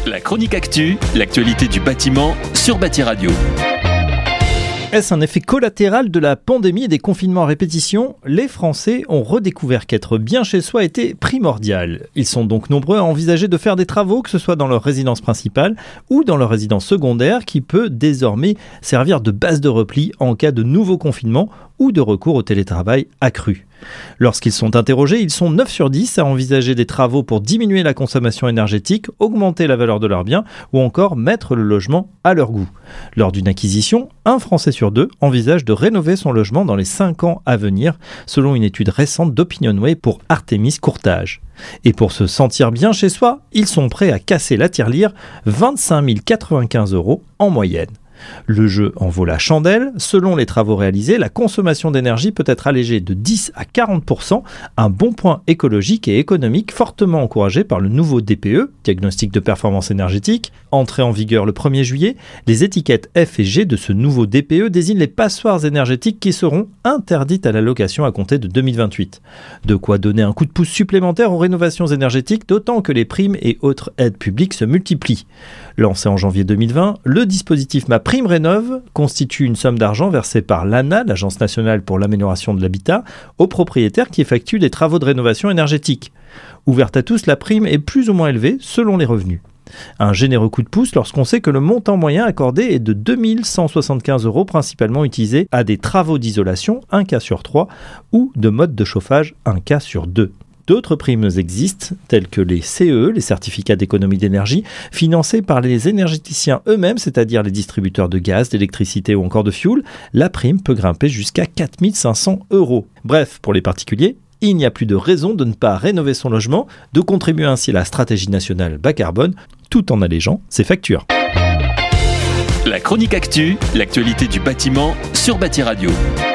La chronique actu, l'actualité du bâtiment sur Bâti Radio. Est-ce un effet collatéral de la pandémie et des confinements à répétition ? Les Français ont redécouvert qu'être bien chez soi était primordial. Ils sont donc nombreux à envisager de faire des travaux, que ce soit dans leur résidence principale ou dans leur résidence secondaire, qui peut désormais servir de base de repli en cas de nouveau confinement ou de recours au télétravail accru. Lorsqu'ils sont interrogés, ils sont 9 sur 10 à envisager des travaux pour diminuer la consommation énergétique, augmenter la valeur de leurs biens ou encore mettre le logement à leur goût. Lors d'une acquisition, un Français sur 2 envisage de rénover son logement dans les 5 ans à venir, selon une étude récente d'Opinionway pour Artemis Courtage. Et pour se sentir bien chez soi, ils sont prêts à casser la tirelire, 25 095 € en moyenne. Le jeu en vaut la chandelle. Selon les travaux réalisés, la consommation d'énergie peut être allégée de 10 à 40%, un bon point écologique et économique fortement encouragé par le nouveau DPE, diagnostic de performance énergétique. Entré en vigueur le 1er juillet, les étiquettes F et G de ce nouveau DPE désignent les passoires énergétiques qui seront interdites à la location à compter de 2028. De quoi donner un coup de pouce supplémentaire aux rénovations énergétiques, d'autant que les primes et autres aides publiques se multiplient. Lancé en janvier 2020, le dispositif MaPrimeRénov' constitue une somme d'argent versée par l'ANA, l'Agence nationale pour l'amélioration de l'habitat, aux propriétaires qui effectuent des travaux de rénovation énergétique. Ouverte à tous, la prime est plus ou moins élevée selon les revenus. Un généreux coup de pouce lorsqu'on sait que le montant moyen accordé est de 2 175 €, principalement utilisé à des travaux d'isolation, 1 cas sur 3, ou de mode de chauffage, 1 cas sur 2. D'autres primes existent, telles que les CE, les certificats d'économie d'énergie, financés par les énergéticiens eux-mêmes, c'est-à-dire les distributeurs de gaz, d'électricité ou encore de fioul. La prime peut grimper jusqu'à 4 500 €. Bref, pour les particuliers, il n'y a plus de raison de ne pas rénover son logement, de contribuer ainsi à la stratégie nationale bas carbone, tout en allégeant ses factures. La chronique actu, l'actualité du bâtiment sur Bâti Radio.